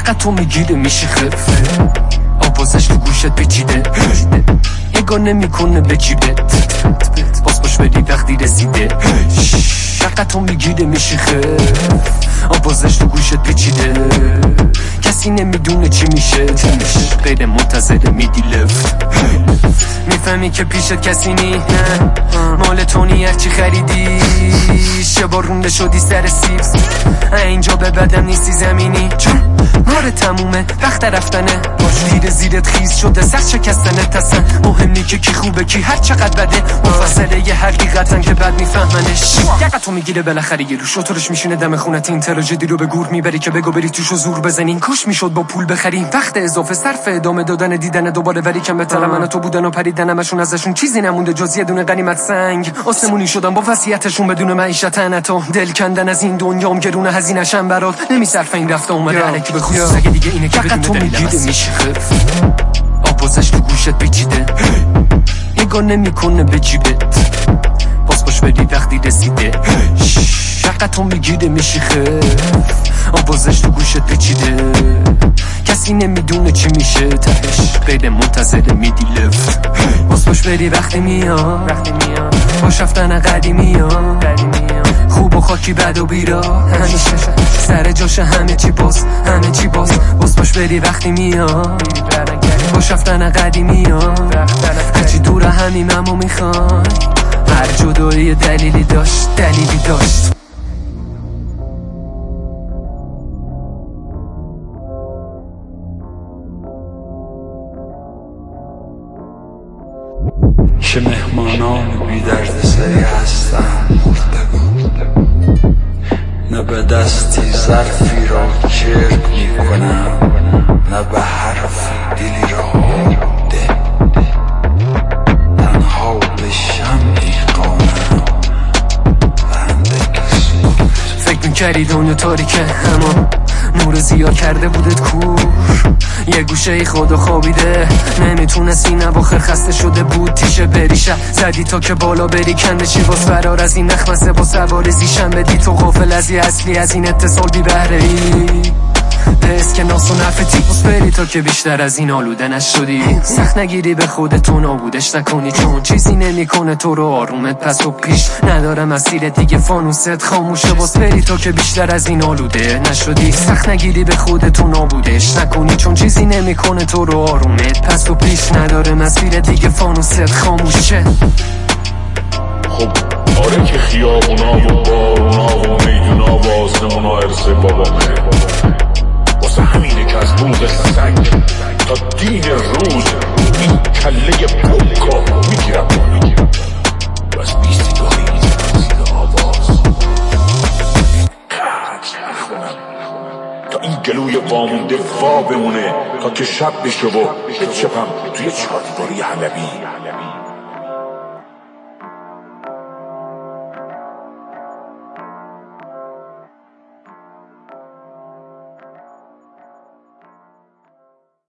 فقط تو میگیره میشه خفه آوازش تو گوشت پیچیده یگانه میکنه به جیبت باز باش بری وقتی رسیده فقط تو میگیره میشه خفه آوازش تو گوشت پیچیده کسی نمیدونه چی میشه غیر منتظر میدی لفت میفهمی که پیشت کسی نی نه مال تونی هرچی خریدی شبا رونده شدی سر سیبز اینجا به بدم نیستی زمینی چون نار تمومه وقت رفتنه باش زیرت خیز شده سخت شکستنه تصن مهم نی که کی خوبه کی هر چقدر بده مفصله یه حقیقتن که بد میفهمنش یقت تو میگیره بالاخره یه رو شطورش میشینه دم خونت این تراژدی رو به گور میبری که بگو بری توشو زور بزنین کاش میشد با پول بخریم وقت اضافه صرف ادامه دادن دیدن دوباره ولی کم بهتره من و تو بودن و پریدن همشون ازشون چیزی نمونده جز یه دونه غنیمت سنگ آسمونی شدن با وصیتشون بدون معیشت تو دل کندن از این دنیام گرونه هزینه‌شم برات نمیصرفه این رفت اومده الکی به خصوص اگه دیگه اینه که بدون تو میگیره میشه خف آوازش تو گوشت پیچیده یگانه میکنه به جیبت باز باش بری وقتی رسیده فقط تو میگیره میشه خف آوازش تو گوشت پیچیده کسی نمیدونه چی میشه تهش غیر منتظر میدی لفت باز باش بری وقتی میاد باش رفتن قدیمی ها خوب و خاکی بد و بیرا همیشه سر جاش همه چی باز باز باش بری وقتی میاد باش رفتن قدیمی ها هرچی دور همیم همو میخوای هر جدایی دلیلی داشت چه مهمانان بی درد سری هستن نه به دستی ظرفی را چرک میکنم نه به حرفی دلی را ده تنها به شمعی قانم فکر میکردی دنیا تاریکه اما نور زیاد کرده بودت کور یه گوشه خدا خوابیده نمیتونست این اواخر خسته شده بود تیشه بریشه زدی تا که بالا بری کنده چی باز فرار از این نخمسه با سوار زیشن بدی تو غافل از یه اصلی از این اتصال بی بهره ای پس که ناس و نفتی بس بری تا که بیشتر از این آلوده نشدی سخت نگیری به خودتو نابودش نکنی چون چیزی نمیکنه تو رو آرومت پس و پیش نداره مسیر دیگه فانوست خاموشه بس بری تا که بیشتر از این آلوده نشدی سخت نگیری به خودتو نابودش نکنی چون چیزی نمیکنه تو رو آرومت پس و پیش نداره مسیر دیگه فانوست خاموشه خب آره که خیابونا و بارونا و میدونا و آسمونا ارث بابامه واسه همینه که از روز سگ تا دین روز این کله پوکا میگیرم و از بیستگاهی میزنم زیر آواز نخونم تا این گلوی وامونده وا بمونه تا که شب بشه و بچپم توی چهاردیواری حلبی